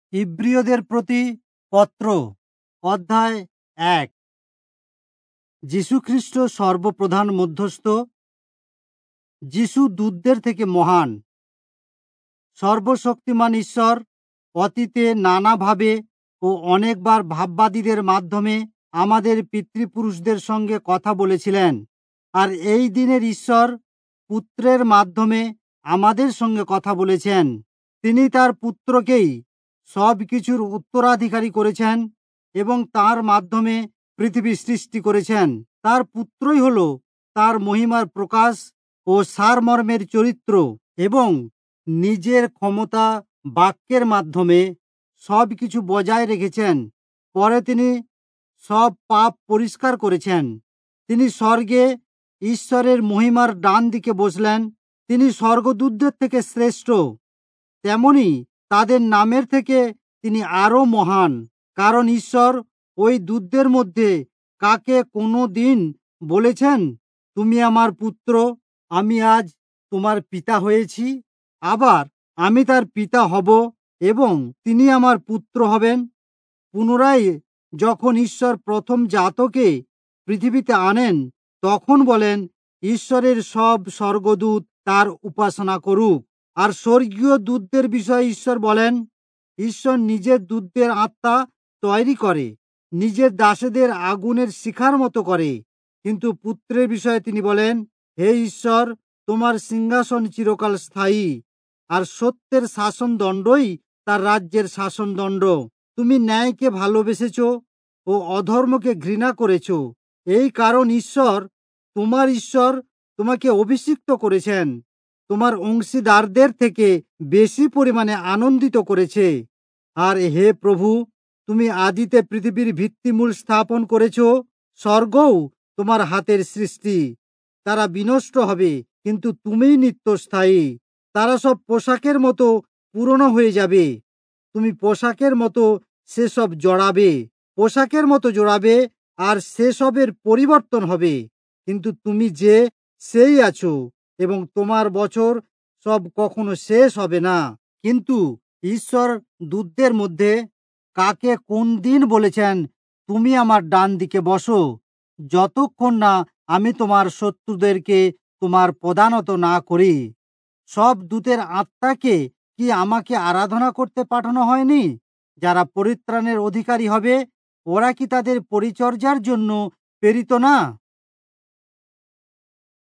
ইব্রিয়দের প্রতি পত্র অধ্যায় 1। যীশুখ্রিস্ট সর্বপ্রধান মধ্যস্থ। যীশু দূতদের থেকে মহান। সর্বশক্তিমান ঈশ্বর অতীতে নানাভাবে ও অনেকবার ভাববাদীদের মাধ্যমে আমাদের পিতৃপুরুষদের সঙ্গে কথা বলেছিলেন, আর এই দিনের ঈশ্বর পুত্রের মাধ্যমে আমাদের সঙ্গে কথা বলেছেন। তিনি তার পুত্রকেই সব কিছুর উত্তরাধিকারী করেছেন এবং তার মাধ্যমে পৃথিবী সৃষ্টি করেছেন। তার পুত্রই হল তার মহিমার প্রকাশ ও সারমর্মের চরিত্র, এবং নিজের ক্ষমতা বাক্যের মাধ্যমে সব কিছু বজায় রেখেছেন। পরে তিনি সব পাপ পরিষ্কার করেছেন। তিনি স্বর্গে ঈশ্বরের মহিমার ডান দিকে বসলেন। তিনি স্বর্গদূতদের থেকে শ্রেষ্ঠ, তেমনি তাদের নামের থেকে তিনি আরও মহান, কারণ ঈশ্বর ওই দূতদের মধ্যে কাকে কোনো দিন বলেছেন, তুমি আমার পুত্র, আমি আজ তোমার পিতা হয়েছি। আবার আমি তার পিতা হব এবং তিনি আমার পুত্র হবেন। পুনরায় যখন ঈশ্বর প্রথম জাতকে পৃথিবীতে আনেন, তখন বলেন, ঈশ্বরের সব স্বর্গদূত তার উপাসনা করুক। আর স্বর্গীয় দূতদের বিষয়ে ঈশ্বর বলেন, ঈশ্বর নিজের দূতদের আত্মা তৈরি করে, নিজের দাসেদের আগুনের শিখার মতো করে। কিন্তু পুত্রের বিষয়ে তিনি বলেন, হে ঈশ্বর, তোমার সিংহাসন চিরকাল স্থায়ী, আর সত্যের শাসনদণ্ডই তার রাজ্যের শাসনদণ্ড। তুমি ন্যায়কে ভালোবেসেছ ও অধর্মকে ঘৃণা করেছ। এই কারণ ঈশ্বর তোমাকে অভিষিক্ত করেছেন, তোমার অংশীদারদের থেকে বেশি পরিমাণে আনন্দিত করেছে। আর হে প্রভু, তুমি আদিতে পৃথিবীর ভিত্তিমূল স্থাপন করেছ। স্বর্গও তোমার হাতের সৃষ্টি। তারা বিনষ্ট হবে, কিন্তু তুমিই নিত্যস্থায়ী। তারা সব পোশাকের মতো পুরনো হয়ে যাবে, তুমি পোশাকের মতো সেসব জড়াবে, আর সেসবের পরিবর্তন হবে। কিন্তু তুমি যে সেই আছো, এবং তোমার বছর সব কখনো শেষ হবে না। কিন্তু ঈশ্বর দূতদের মধ্যে কাকে কোন দিন বলেছেন, তুমি আমার ডান দিকে বসো, যতক্ষণ না আমি তোমার শত্রুদেরকে তোমার পদানত না করি? সব দূতের আত্মাকে কি আমাকে আরাধনা করতে পাঠানো হয়নি? যারা পরিত্রাণের অধিকারী হবে, ওরা কি তাদের পরিচর্যার জন্য প্রেরিত না?